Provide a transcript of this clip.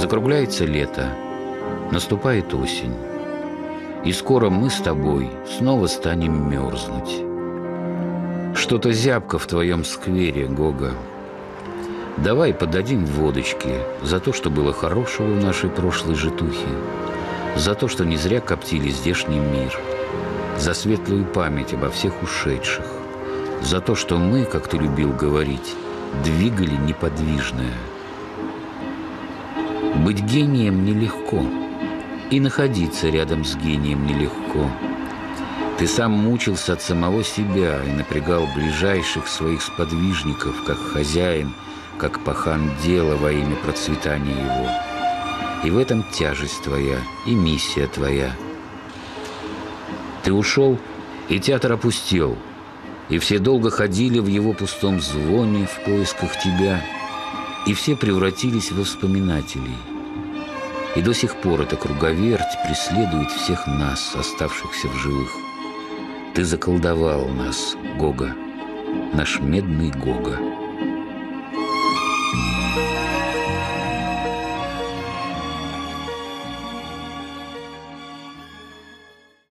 Закругляется лето, наступает осень, и скоро мы с тобой снова станем мерзнуть. Что-то зябко в твоем сквере, Гога. Давай подадим водочки за то, что было хорошего в нашей прошлой житухе, за то, что не зря коптили здешний мир, за светлую память обо всех ушедших, за то, что мы, как ты любил говорить, двигали неподвижное. Быть гением нелегко, и находиться рядом с гением нелегко. Ты сам мучился от самого себя и напрягал ближайших своих сподвижников, как хозяин, как пахан дела во имя процветания его. И в этом тяжесть твоя и миссия твоя. Ты ушел, и театр опустел, и все долго ходили в его пустом звоне в поисках тебя, и все превратились в воспоминателей. И до сих пор эта круговерть преследует всех нас, оставшихся в живых. Ты заколдовал нас, Гога, наш медный Гога.